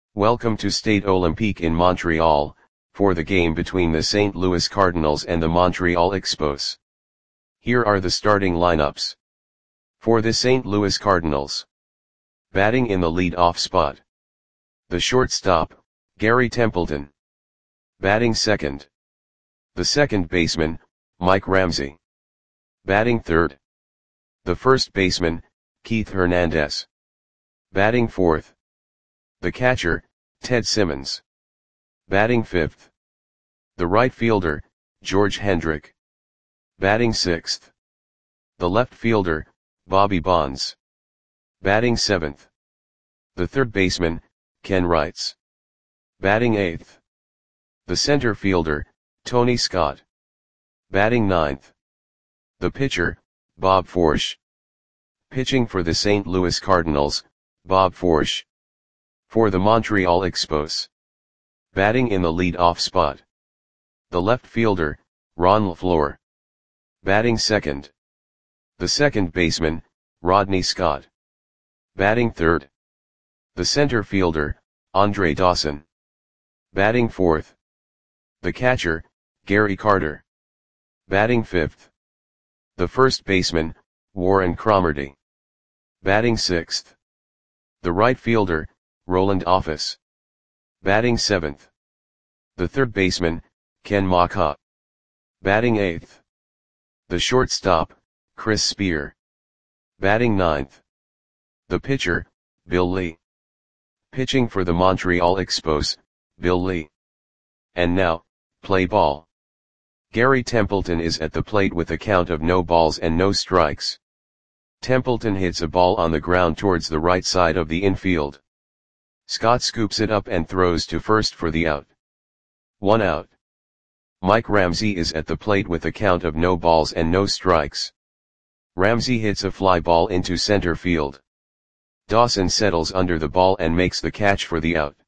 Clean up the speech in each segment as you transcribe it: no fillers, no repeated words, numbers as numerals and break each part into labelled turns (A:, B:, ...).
A: Welcome to Stade Olympique in Montreal, for the game between the St. Louis Cardinals and the Montreal Expos. Here are the starting lineups. For the St. Louis Cardinals. Batting in the lead-off spot. The shortstop, Gary Templeton. Batting second. The second baseman, Mike Ramsey. Batting third. The first baseman, Keith Hernandez. Batting fourth. The catcher, Ted Simmons. Batting fifth. The right fielder, George Hendrick. Batting sixth. The left fielder, Bobby Bonds. Batting seventh. The third baseman, Ken Wrights. Batting eighth. The center fielder, Tony Scott. Batting ninth. The pitcher, Bob Forsch. Pitching for the St. Louis Cardinals, Bob Forsch. For the Montreal Expos. Batting in the lead-off spot. The left fielder, Ron LaFleur. Batting second. The second baseman, Rodney Scott. Batting third. The center fielder, Andre Dawson. Batting fourth. The catcher, Gary Carter. Batting fifth. The first baseman, Warren Cromartie. Batting sixth. The right fielder, Roland Office. Batting seventh. The third baseman, Ken Macha. Batting eighth. The shortstop, Chris Spear. Batting ninth. The pitcher, Bill Lee. Pitching for the Montreal Expos, Bill Lee. And now, play ball. Gary Templeton is at the plate with a count of no balls and no strikes. Templeton hits a ball on the ground towards the right side of the infield. Scott scoops it up and throws to first for the out. 1 out. Mike Ramsey is at the plate with a count of no balls and no strikes. Ramsey hits a fly ball into center field. Dawson settles under the ball and makes the catch for the out.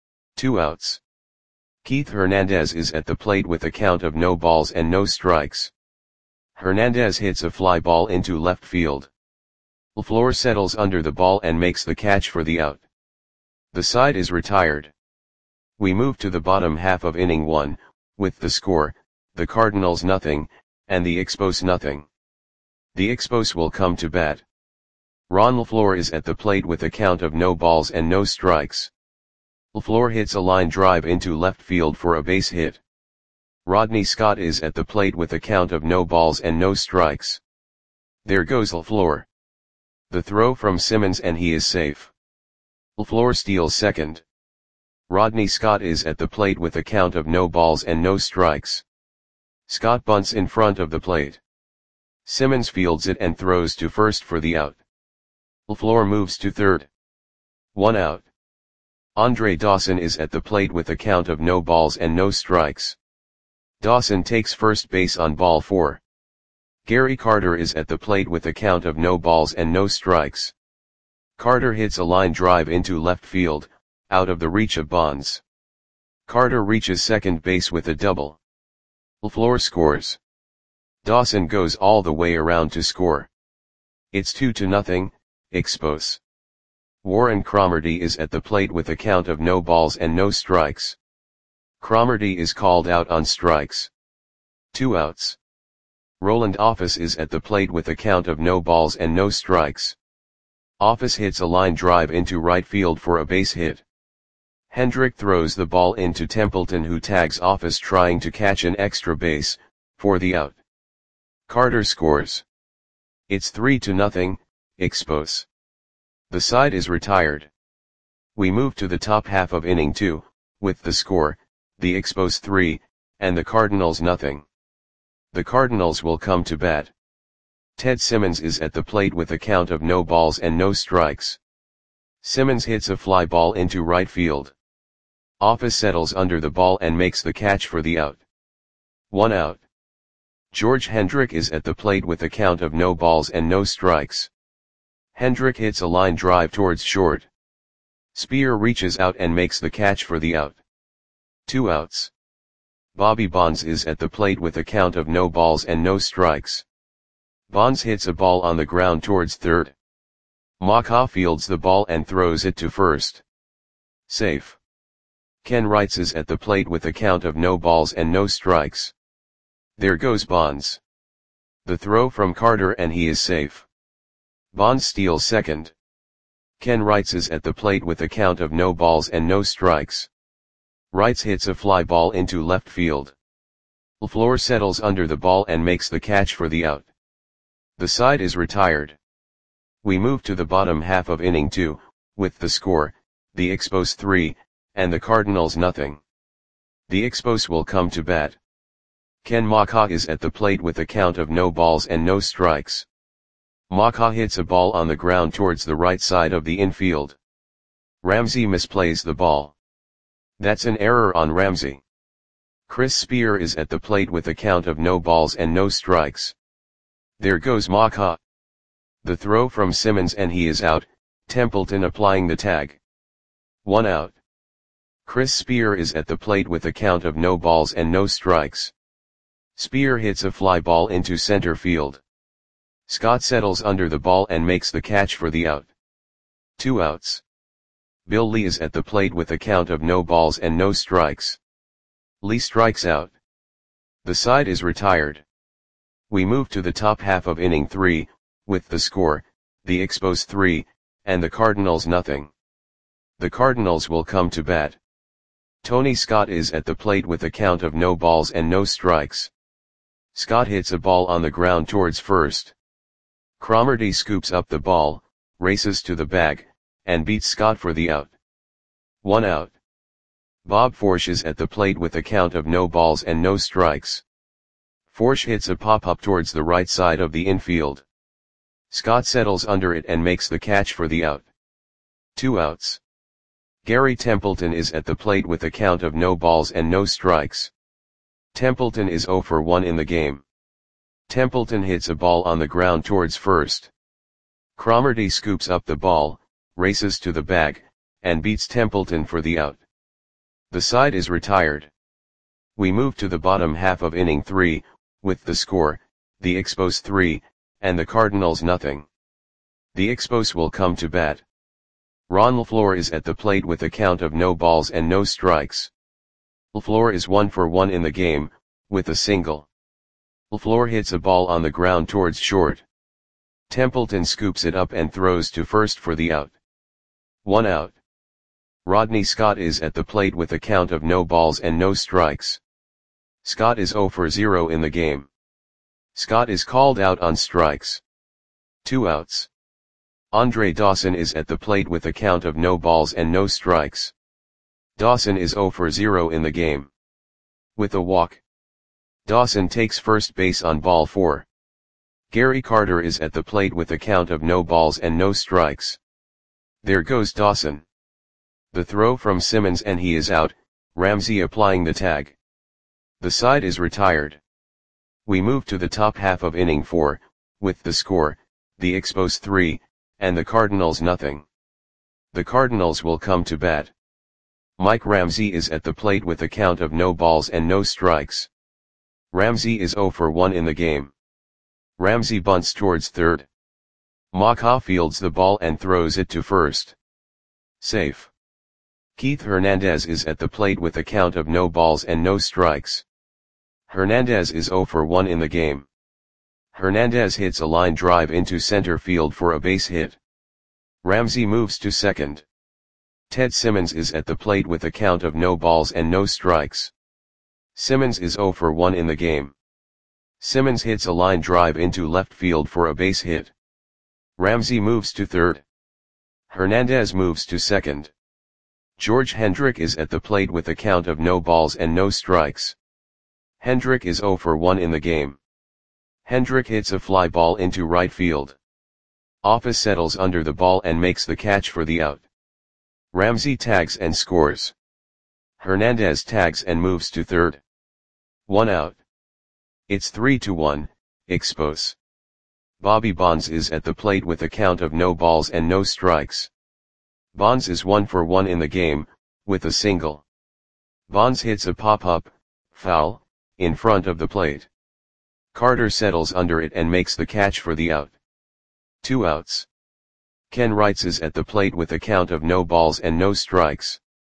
A: 2 outs. Keith Hernandez is at the plate with a count of no balls and no strikes. Hernandez hits a fly ball into left field. LaFleur settles under the ball and makes the catch for the out. The side is retired. We move to the bottom half of inning 1, with the score, the Cardinals nothing, and the Expos nothing. The Expos will come to bat. Ron LaFleur is at the plate with a count of no balls and no strikes. LaFleur hits a line drive into left field for a base hit. Rodney Scott is at the plate with a count of no balls and no strikes. There goes LaFleur. The throw from Simmons and he is safe. LaFleur steals second. Rodney Scott is at the plate with a count of no balls and no strikes. Scott bunts in front of the plate. Simmons fields it and throws to first for the out. LaFleur moves to third. 1 out. Andre Dawson is at the plate with a count of no balls and no strikes. Dawson takes first base on ball 4. Gary Carter is at the plate with a count of no balls and no strikes. Carter hits a line drive into left field, out of the reach of Bonds. Carter reaches second base with a double. LaFleur scores. Dawson goes all the way around to score. It's 2-0, Expos. Warren Cromartie is at the plate with a count of no balls and no strikes. Cromartie is called out on strikes. 2 outs. Roland Office is at the plate with a count of no balls and no strikes. Office hits a line drive into right field for a base hit. Hendrick throws the ball into Templeton, who tags Office trying to catch an extra base, for the out. Carter scores. It's 3-0, Expos. The side is retired. We move to the top half of inning 2, with the score, the Expos 3, and the Cardinals nothing. The Cardinals will come to bat. Ted Simmons is at the plate with a count of no balls and no strikes. Simmons hits a fly ball into right field. Office settles under the ball and makes the catch for the out. 1 out. George Hendrick is at the plate with a count of no balls and no strikes. Hendrick hits a line drive towards short. Spear reaches out and makes the catch for the out. 2 outs. Bobby Bonds is at the plate with a count of no balls and no strikes. Bonds hits a ball on the ground towards third. Macha fields the ball and throws it to first. Safe. Ken Wrights is at the plate with a count of no balls and no strikes. There goes Bonds. The throw from Carter and he is safe. Bonds steals second. Ken Wrights is at the plate with a count of no balls and no strikes. Wrights hits a fly ball into left field. LaFleur settles under the ball and makes the catch for the out. The side is retired. We move to the bottom half of inning 2, with the score, the Expos 3, and the Cardinals nothing. The Expos will come to bat. Ken Macha is at the plate with a count of no balls and no strikes. Macha hits a ball on the ground towards the right side of the infield. Ramsey misplays the ball. That's an error on Ramsey. Chris Spear is at the plate with a count of no balls and no strikes. There goes Macha. The throw from Simmons and he is out, Templeton applying the tag. 1 out. Chris Spear is at the plate with a count of no balls and no strikes. Spear hits a fly ball into center field. Scott settles under the ball and makes the catch for the out. 2 outs. Bill Lee is at the plate with a count of no balls and no strikes. Lee strikes out. The side is retired. We move to the top half of inning 3, with the score, the Expos 3, and the Cardinals nothing. The Cardinals will come to bat. Tony Scott is at the plate with a count of no balls and no strikes. Scott hits a ball on the ground towards first. Cromartie scoops up the ball, races to the bag, and beats Scott for the out. 1 out. Bob Forsch is at the plate with a count of no balls and no strikes. Forsch hits a pop-up towards the right side of the infield. Scott settles under it and makes the catch for the out. 2 outs. Gary Templeton is at the plate with a count of no balls and no strikes. Templeton is 0 for 1 in the game. Templeton hits a ball on the ground towards first. Cromartie scoops up the ball, races to the bag, and beats Templeton for the out. The side is retired. We move to the bottom half of inning 3, with the score, the Expos 3, and the Cardinals nothing. The Expos will come to bat. Ron LaFleur is at the plate with a count of no balls and no strikes. LaFleur is 1 for 1 in the game, with a single. LaFleur hits a ball on the ground towards short. Templeton scoops it up and throws to first for the out. 1 out. Rodney Scott is at the plate with a count of no balls and no strikes. Scott is 0 for 0 in the game. Scott is called out on strikes. 2 outs. Andre Dawson is at the plate with a count of no balls and no strikes. Dawson is 0 for 0 in the game. With a walk. Dawson takes first base on ball 4. Gary Carter is at the plate with a count of no balls and no strikes. There goes Dawson. The throw from Simmons and he is out, Ramsey applying the tag. The side is retired. We move to the top half of inning 4, with the score, the Expos 3, and the Cardinals nothing. The Cardinals will come to bat. Mike Ramsey is at the plate with a count of no balls and no strikes. Ramsey is 0 for 1 in the game. Ramsey bunts towards third. Macha fields the ball and throws it to first. Safe. Keith Hernandez is at the plate with a count of no balls and no strikes. Hernandez is 0 for 1 in the game. Hernandez hits a line drive into center field for a base hit. Ramsey moves to second. Ted Simmons is at the plate with a count of no balls and no strikes. Simmons is 0 for 1 in the game. Simmons hits a line drive into left field for a base hit. Ramsey moves to third. Hernandez moves to second. George Hendrick is at the plate with a count of no balls and no strikes. Hendrick is 0 for 1 in the game. Hendrick hits a fly ball into right field. Office settles under the ball and makes the catch for the out. Ramsey tags and scores. Hernandez tags and moves to third. 1 out. It's 3-1, Expos. Bobby Bonds is at the plate with a count of no balls and no strikes. Bonds is 1 for 1 in the game, with a single. Bonds hits a pop-up, foul, in front of the plate. Carter settles under it and makes the catch for the out. 2 outs. Ken Wrights is at the plate with a count of no balls and no strikes.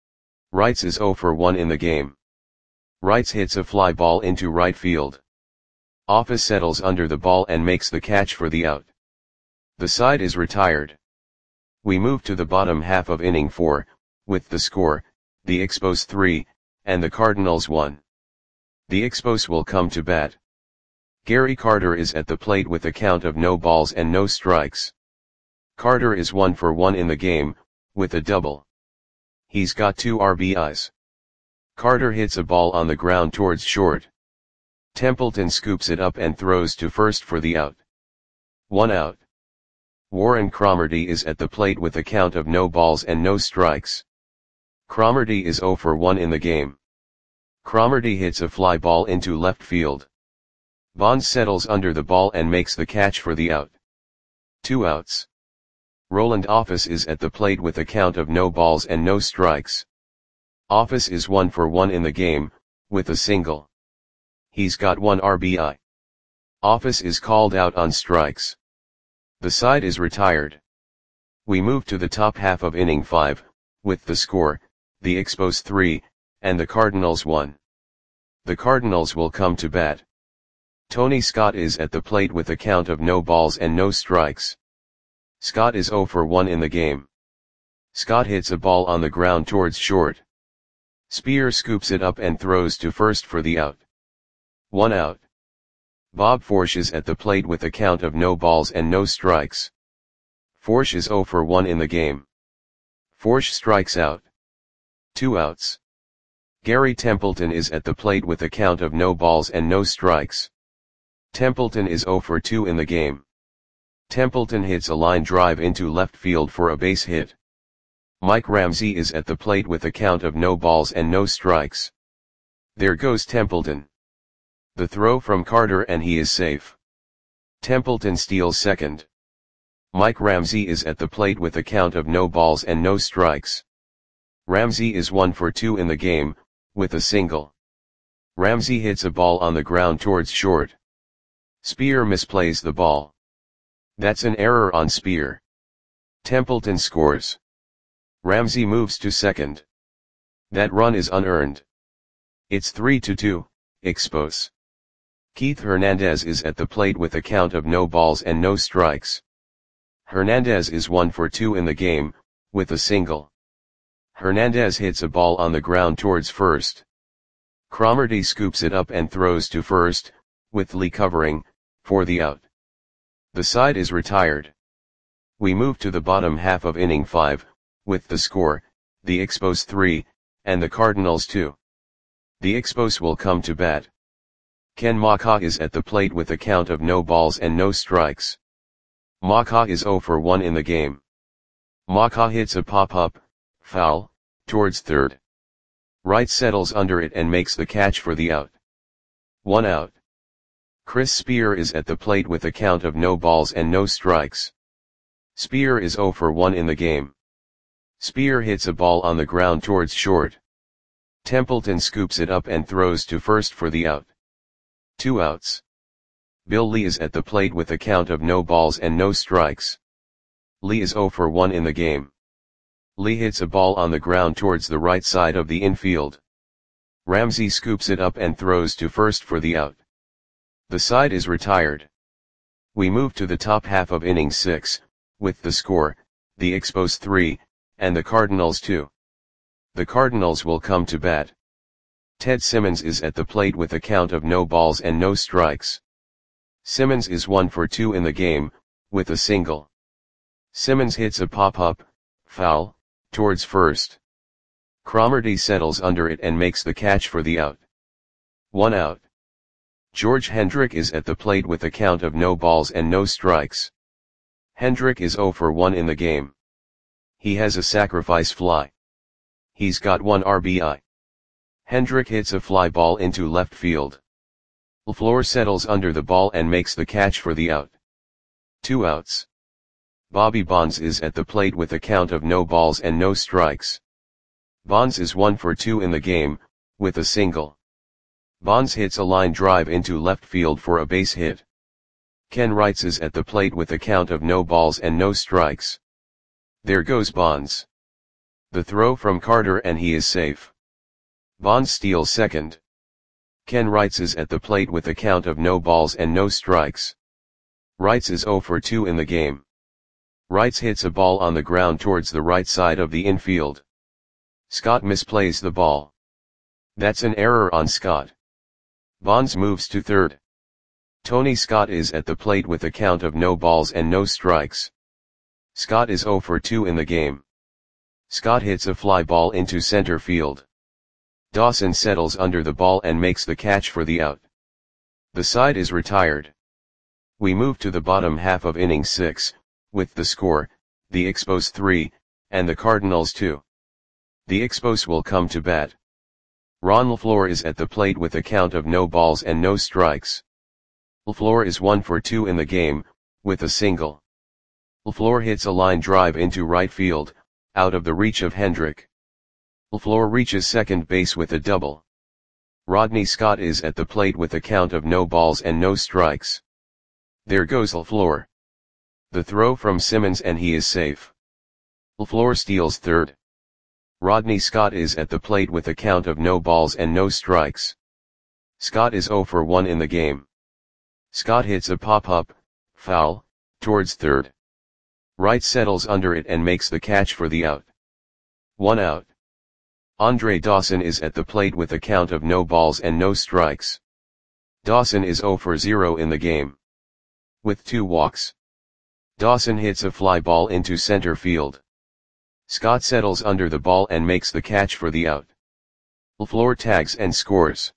A: Wrights is 0 for 1 in the game. Wrights hits a fly ball into right field. Office settles under the ball and makes the catch for the out. The side is retired. We move to the bottom half of inning 4, with the score, the Expos 3, and the Cardinals 1. The Expos will come to bat. Gary Carter is at the plate with a count of no balls and no strikes. Carter is 1 for 1 in the game, with a double. He's got 2 RBIs. Carter hits a ball on the ground towards short. Templeton scoops it up and throws to first for the out. 1 out. Warren Cromartie is at the plate with a count of no balls and no strikes. Cromartie is 0 for 1 in the game. Cromartie hits a fly ball into left field. Bonds settles under the ball and makes the catch for the out. 2 outs. Roland Office is at the plate with a count of no balls and no strikes. Office is 1 for 1 in the game, with a single. He's got 1 RBI. Office is called out on strikes. The side is retired. We move to the top half of inning 5, with the score, the Expos 3, and the Cardinals 1. The Cardinals will come to bat. Tony Scott is at the plate with a count of no balls and no strikes. Scott is 0 for 1 in the game. Scott hits a ball on the ground towards short. Spear scoops it up and throws to first for the out. 1 out. Bob Forsch is at the plate with a count of no balls and no strikes. Forsch is 0 for 1 in the game. Forsch strikes out. 2 outs. Gary Templeton is at the plate with a count of no balls and no strikes. Templeton is 0 for 2 in the game. Templeton hits a line drive into left field for a base hit. Mike Ramsey is at the plate with a count of no balls and no strikes. There goes Templeton. The throw from Carter and he is safe. Templeton steals second. Mike Ramsey is at the plate with a count of no balls and no strikes. Ramsey is 1 for 2 in the game, with a single. Ramsey hits a ball on the ground towards short. Spear misplays the ball. That's an error on Spear. Templeton scores. Ramsey moves to second. That run is unearned. It's 3-2, Expos. Keith Hernandez is at the plate with a count of no balls and no strikes. Hernandez is 1 for 2 in the game, with a single. Hernandez hits a ball on the ground towards first. Cromartie scoops it up and throws to first, with Lee covering, for the out. The side is retired. We move to the bottom half of inning 5, with the score, the Expos 3, and the Cardinals 2. The Expos will come to bat. Ken Macha is at the plate with a count of no balls and no strikes. Macha is 0 for 1 in the game. Macha hits a pop-up, foul, towards third. Wright settles under it and makes the catch for the out. 1 out. Chris Spear is at the plate with a count of no balls and no strikes. Spear is 0 for 1 in the game. Spear hits a ball on the ground towards short. Templeton scoops it up and throws to first for the out. 2 outs. Bill Lee is at the plate with a count of no balls and no strikes. Lee is 0 for 1 in the game. Lee hits a ball on the ground towards the right side of the infield. Ramsey scoops it up and throws to first for the out. The side is retired. We move to the top half of inning 6, with the score, the Expos 3, and the Cardinals 2. The Cardinals will come to bat. Ted Simmons is at the plate with a count of no balls and no strikes. Simmons is 1 for 2 in the game, with a single. Simmons hits a pop-up, foul, towards first. Cromartie settles under it and makes the catch for the out. 1 out. George Hendrick is at the plate with a count of no balls and no strikes. Hendrick is 0 for 1 in the game. He has a sacrifice fly. He's got 1 RBI. Hendrick hits a fly ball into left field. LaFleur settles under the ball and makes the catch for the out. 2 outs. Bobby Bonds is at the plate with a count of no balls and no strikes. Bonds is 1 for 2 in the game, with a single. Bonds hits a line drive into left field for a base hit. Ken Wrights is at the plate with a count of no balls and no strikes. There goes Bonds. The throw from Carter and he is safe. Bonds steals second. Ken Wrights is at the plate with a count of no balls and no strikes. Wrights is 0 for 2 in the game. Wrights hits a ball on the ground towards the right side of the infield. Scott misplays the ball. That's an error on Scott. Bonds moves to third. Tony Scott is at the plate with a count of no balls and no strikes. Scott is 0 for 2 in the game. Scott hits a fly ball into center field. Dawson settles under the ball and makes the catch for the out. The side is retired. We move to the bottom half of inning 6, with the score, the Expos 3, and the Cardinals 2. The Expos will come to bat. Ron LaFleur is at the plate with a count of no balls and no strikes. LaFleur is 1 for 2 in the game, with a single. LaFleur hits a line drive into right field, out of the reach of Hendrick. LaFleur reaches second base with a double. Rodney Scott is at the plate with a count of no balls and no strikes. There goes LaFleur. The throw from Simmons and he is safe. LaFleur steals third. Rodney Scott is at the plate with a count of no balls and no strikes. Scott is 0 for 1 in the game. Scott hits a pop-up, foul, towards third. Wright settles under it and makes the catch for the out. 1 out. Andre Dawson is at the plate with a count of no balls and no strikes. Dawson is 0 for 0 in the game. With 2 walks. Dawson hits a fly ball into center field. Scott settles under the ball and makes the catch for the out. LaFleur tags and scores.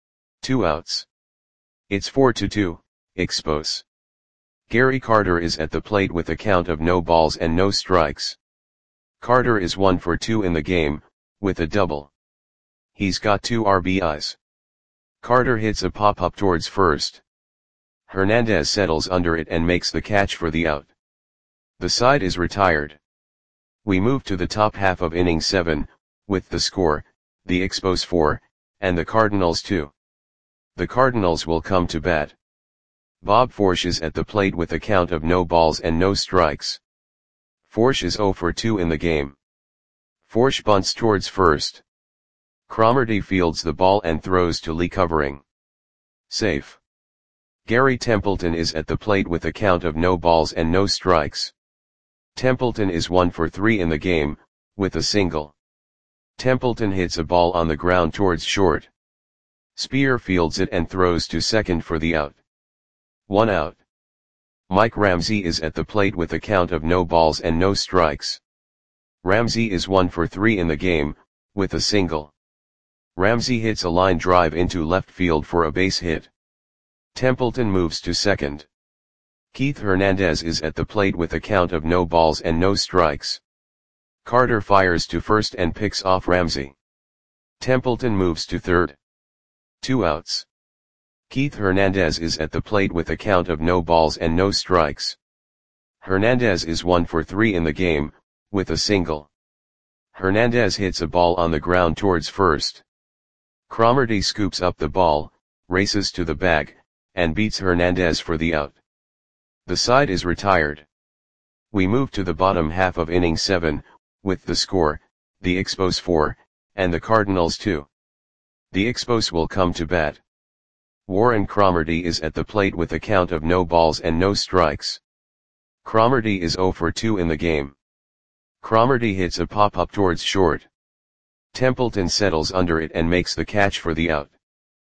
A: 2 outs. It's 4-2, Expos. Gary Carter is at the plate with a count of no balls and no strikes. Carter is 1 for 2 in the game, with a double. He's got 2 RBIs. Carter hits a pop-up towards first. Hernandez settles under it and makes the catch for the out. The side is retired. We move to the top half of inning 7, with the score, the Expos 4, and the Cardinals 2. The Cardinals will come to bat. Bob Forsch is at the plate with a count of no balls and no strikes. Forsch is 0 for 2 in the game. Forsch bunts towards first. Cromartie fields the ball and throws to Lee covering. Safe. Gary Templeton is at the plate with a count of no balls and no strikes. Templeton is 1 for 3 in the game, with a single. Templeton hits a ball on the ground towards short. Spear fields it and throws to second for the out. 1 out. Mike Ramsey is at the plate with a count of no balls and no strikes. Ramsey is 1 for 3 in the game, with a single. Ramsey hits a line drive into left field for a base hit. Templeton moves to second. Keith Hernandez is at the plate with a count of no balls and no strikes. Carter fires to first and picks off Ramsey. Templeton moves to third. 2 outs. Keith Hernandez is at the plate with a count of no balls and no strikes. Hernandez is 1 for 3 in the game, with a single. Hernandez hits a ball on the ground towards first. Cromartie scoops up the ball, races to the bag, and beats Hernandez for the out. The side is retired. We move to the bottom half of inning 7, with the score, the Expos 4, and the Cardinals 2. The Expos will come to bat. Warren Cromartie is at the plate with a count of no balls and no strikes. Cromartie is 0 for 2 in the game. Cromartie hits a pop-up towards short. Templeton settles under it and makes the catch for the out.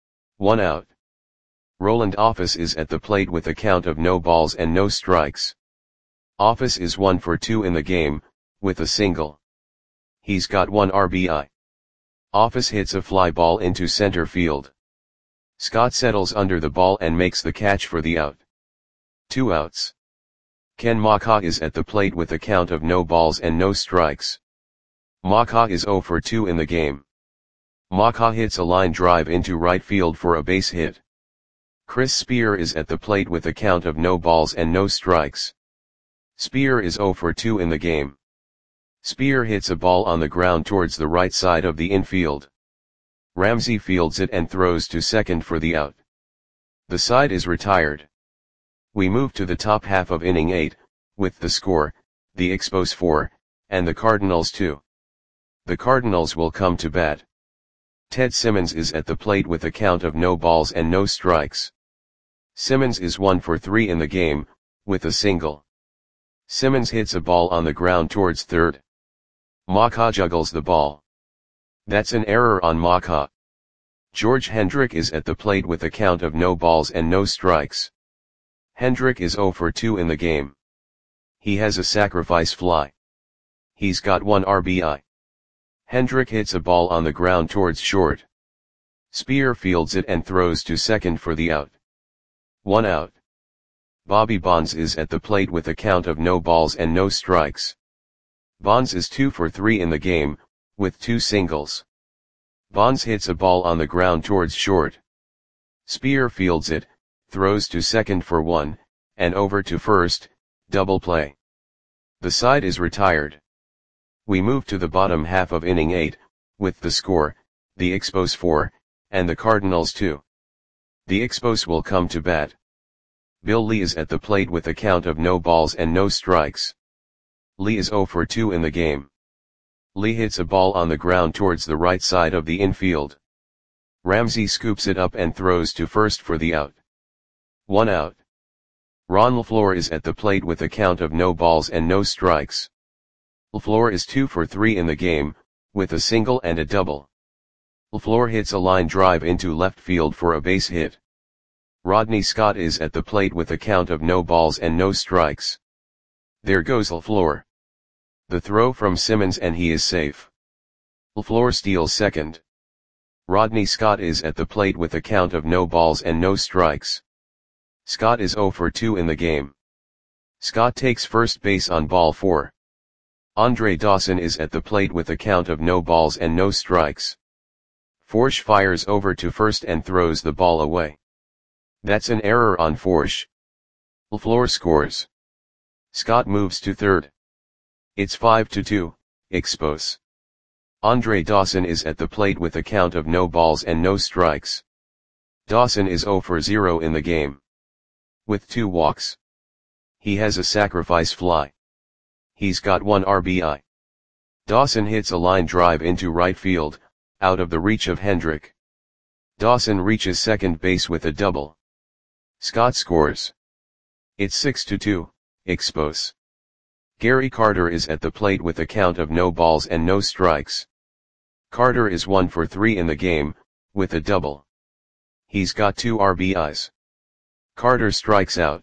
A: 1 out. Roland Office is at the plate with a count of no balls and no strikes. Office is 1 for 2 in the game, with a single. He's got 1 RBI. Office hits a fly ball into center field. Scott settles under the ball and makes the catch for the out. 2 outs. Ken Macha is at the plate with a count of no balls and no strikes. Macha is 0 for 2 in the game. Macha hits a line drive into right field for a base hit. Chris Spear is at the plate with a count of no balls and no strikes. Spear is 0 for 2 in the game. Spear hits a ball on the ground towards the right side of the infield. Ramsey fields it and throws to second for the out. The side is retired. We move to the top half of inning 8, with the score, the Expos 4, and the Cardinals 2. The Cardinals will come to bat. Ted Simmons is at the plate with a count of no balls and no strikes. Simmons is 1 for 3 in the game, with a single. Simmons hits a ball on the ground towards third. Maka juggles the ball. That's an error on Maka. George Hendrick is at the plate with a count of no balls and no strikes. Hendrick is 0 for 2 in the game. He has a sacrifice fly. He's got 1 RBI. Hendrick hits a ball on the ground towards short. Spear fields it and throws to second for the out. 1 out. Bobby Bonds is at the plate with a count of no balls and no strikes. Bonds is 2 for 3 in the game, with 2 singles. Bonds hits a ball on the ground towards short. Spear fields it, throws to second for 1, and over to first, double play. The side is retired. We move to the bottom half of inning 8, with the score, the Expos 4, and the Cardinals 2. The Expos will come to bat. Bill Lee is at the plate with a count of no balls and no strikes. Lee is 0 for 2 in the game. Lee hits a ball on the ground towards the right side of the infield. Ramsey scoops it up and throws to first for the out. 1 out. Ron LaFleur is at the plate with a count of no balls and no strikes. LaFleur is 2 for 3 in the game, with a single and a double. LaFleur hits a line drive into left field for a base hit. Rodney Scott is at the plate with a count of no balls and no strikes. There goes LaFleur. The throw from Simmons and he is safe. LaFleur steals second. Rodney Scott is at the plate with a count of no balls and no strikes. Scott is 0 for 2 in the game. Scott takes first base on ball 4. Andre Dawson is at the plate with a count of no balls and no strikes. Forsch fires over to first and throws the ball away. That's an error on Forsch. LaFleur scores. Scott moves to third. It's 5-2, Expos. Andre Dawson is at the plate with a count of no balls and no strikes. Dawson is 0 for 0 in the game. With 2 walks. He has a sacrifice fly. He's got 1 RBI. Dawson hits a line drive into right field, out of the reach of Hendrick. Dawson reaches second base with a double. Scott scores. It's 6-2, Expos. Gary Carter is at the plate with a count of no balls and no strikes. Carter is 1 for 3 in the game, with a double. He's got 2 RBIs. Carter strikes out.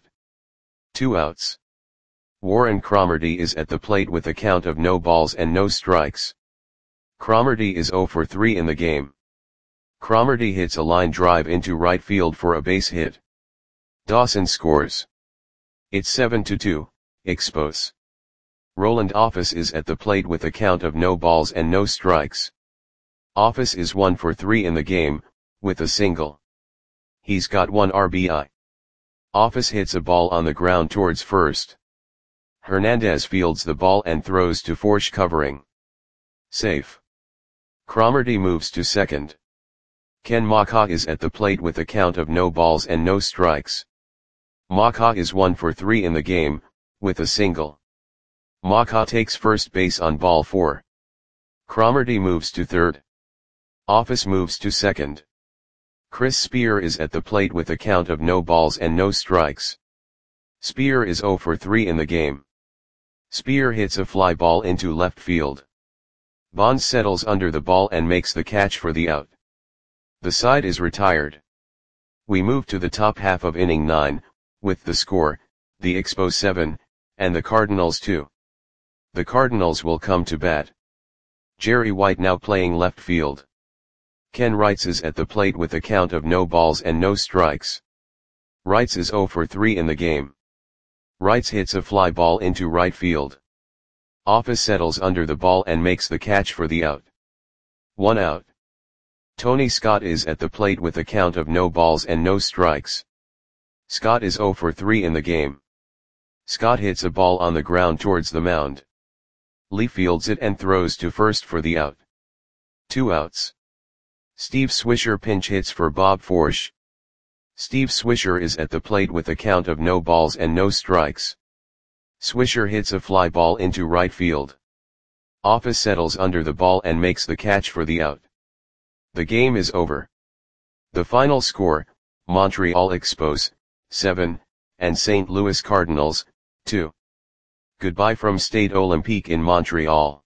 A: 2 outs. Warren Cromartie is at the plate with a count of no balls and no strikes. Cromartie is 0 for 3 in the game. Cromartie hits a line drive into right field for a base hit. Dawson scores. It's 7-2, Expos. Roland Office is at the plate with a count of no balls and no strikes. Office is 1 for 3 in the game, with a single. He's got 1 RBI. Office hits a ball on the ground towards first. Hernandez fields the ball and throws to Forsch covering. Safe. Cromartie moves to second. Ken Maka is at the plate with a count of no balls and no strikes. Maka is 1 for 3 in the game, with a single. Maka takes first base on ball 4. Cromartie moves to third. Office moves to second. Chris Spear is at the plate with a count of no balls and no strikes. Spear is 0 for 3 in the game. Spear hits a fly ball into left field. Bonds settles under the ball and makes the catch for the out. The side is retired. We move to the top half of inning 9, with the score, the Expos 7, and the Cardinals 2. The Cardinals will come to bat. Jerry White now playing left field. Ken Wrights is at the plate with a count of no balls and no strikes. Wrights is 0 for 3 in the game. Wrights hits a fly ball into right field. Office settles under the ball and makes the catch for the out. 1 out. Tony Scott is at the plate with a count of no balls and no strikes. Scott is 0 for 3 in the game. Scott hits a ball on the ground towards the mound. Lee fields it and throws to first for the out. 2 outs. Steve Swisher pinch hits for Bob Forsch. Steve Swisher is at the plate with a count of no balls and no strikes. Swisher hits a fly ball into right field. Office settles under the ball and makes the catch for the out. The game is over. The final score, Montreal Expos, 7, and St. Louis Cardinals, 2. Goodbye from Stade Olympique in Montreal.